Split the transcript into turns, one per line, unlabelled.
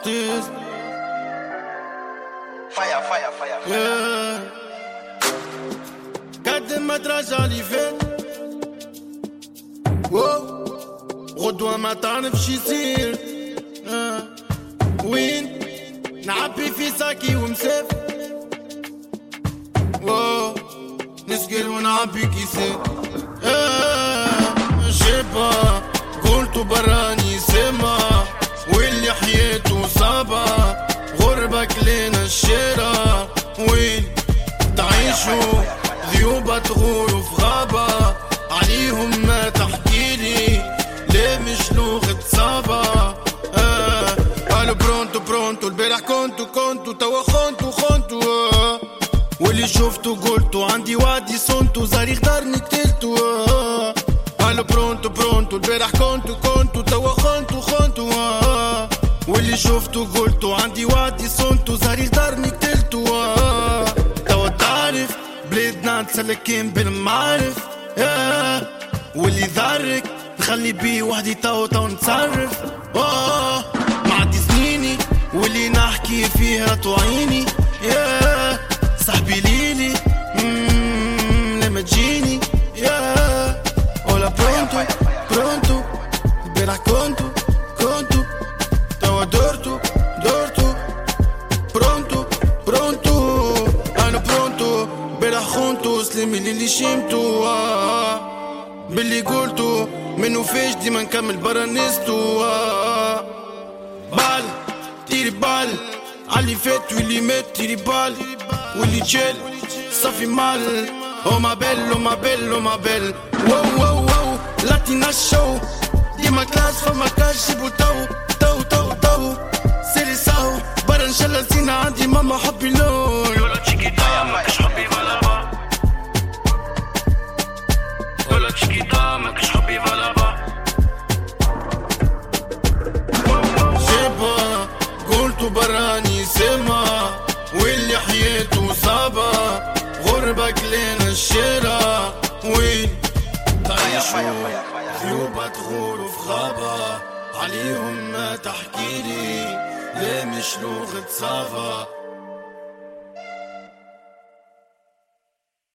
artiste.
Fire.
قدم ما تراجع لي فات. غدوة ما تعرف شي يصير. وين نعبي في ساكي ومساف. نسقل ونعبي كيسات. جيبا قلتو براني سما، واللي حياته صعبة غربك لينا الشارع. وين تعيشوا ذيوبة تغوروا في غابة، عليهم ما تحكيلي ليه مش لغة صعبة. قالوا برونتو البارح كنتو توا خنتو واللي شفتو قلتو عندي وعدي صنتو زاري غدرني قتلتو. قالوا برونتو البارح كنتو توا خنتو واللي شفتو قلتو عندي وعدي صنتو زاري غدرني قتلتو. توا تعرف بلادنا نتسلكين بالمعارف، واللي ذرك نخلي بيه وحدي توا نتصرف. معدي سنيني واللي نحكي فيها توعيني. صاحبي ليلي لما تجيني. ولا برونتو البارح كنتو توا دورتو برونتو انا برونتو البارح خونتو سلمي للي شيمتو. باللي قلتو منو فاش ديما نكمل برا نستو. بال تيري بال علي فات واللي مات تيري بال، واللي جال صافي مال. او ما بيل واو لاتينا شو ديما كلاس فما كاش جيبو تو سيري ساو برا ان شاء الله زينة عندي ماما حبي لون.
ولا تشيكيتا ماكش حبي فالابا، ولا تشيكيتا ماكش حبي فالابا.
جيبا قلتو براني سما، واللي حياته صعبة غربك لينا الشارع. وين تعيشوا ذيوبة تغوروا في غابة، عليهم ما تحكيلي ليه مش لغة صعبة.